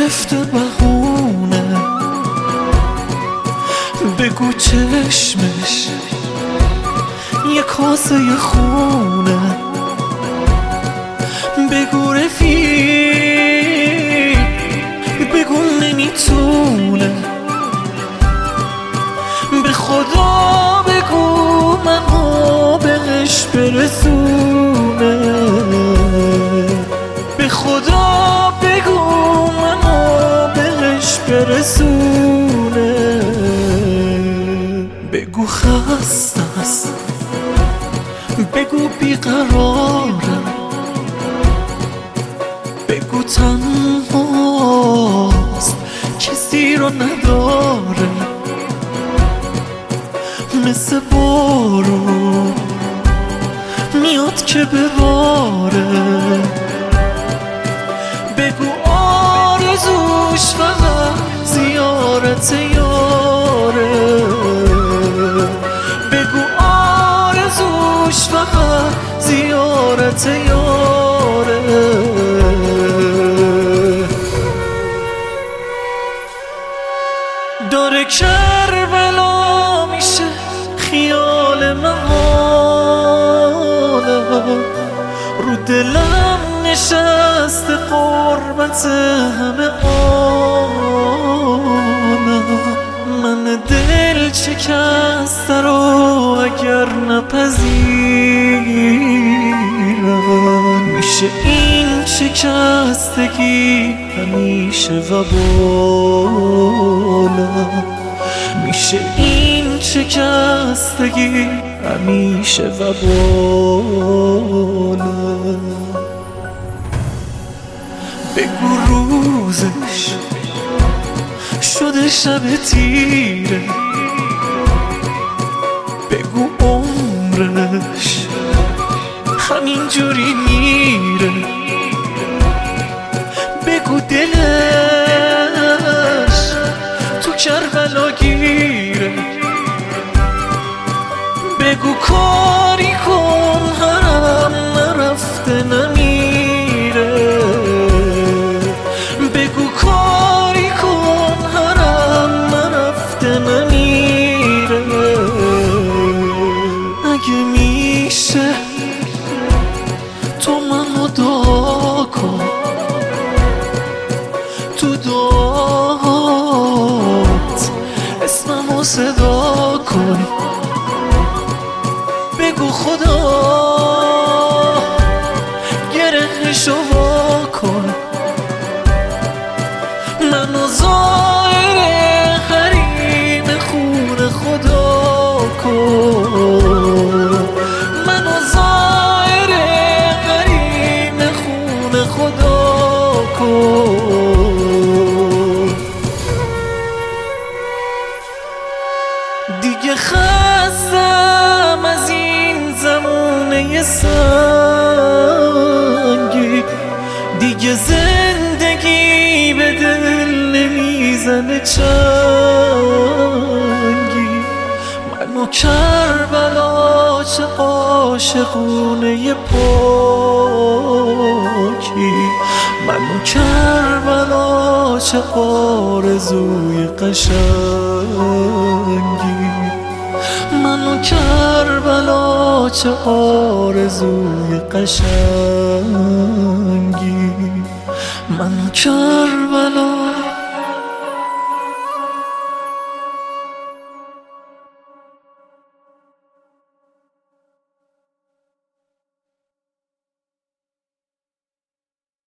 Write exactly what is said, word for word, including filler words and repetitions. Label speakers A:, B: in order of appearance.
A: گرفته بهونه، بگو چشمش یه کاسه خونه، بگو رفیق، بگو نمیتونه، به خدا بگو منو بهش برسونه، به خدا بگو منو بهش برسونه، بگو خسته است، بگو بیقراره، بگو تنهاست کسی رو نداره، مثل بارون میاد که بباره، بگو آرزوش فقط زیارت یاره، بگو آرزوش فقط زیارت یاره. داره کربلا میشه خیال محاله، رو دلم نشسته قربت همه آنم، من دل شکسته رو اگر نپذیرم، میشه این شکستگی همیشه وبالم، میشه این شکستگی همیشه وبالم. بگو روزش شده شب تیره، بگو عمرش همین جوری میره، بگو دلش تو کربلا گیره، بگو کاری کن هرم نرفته نمیره، بگو کاری کن هرم نرفته نمیره، اگه میشه تو منو دعا کن، تو دعات اسممو صدا کن، بگو خدا گرهشو وا کن، منو زائر حریم خون خدا کن، منو زائر حریم خون خدا کن. دیگه خستم از این زمونه سنگی، دیگه زندگی به دل نمیزنه چنگی، منو کربلا چه عاشقونه پاکی، منو کربلا چه آرزوی قشنگی، منو کربلا چه آرزوی قشنگی، منو کربلا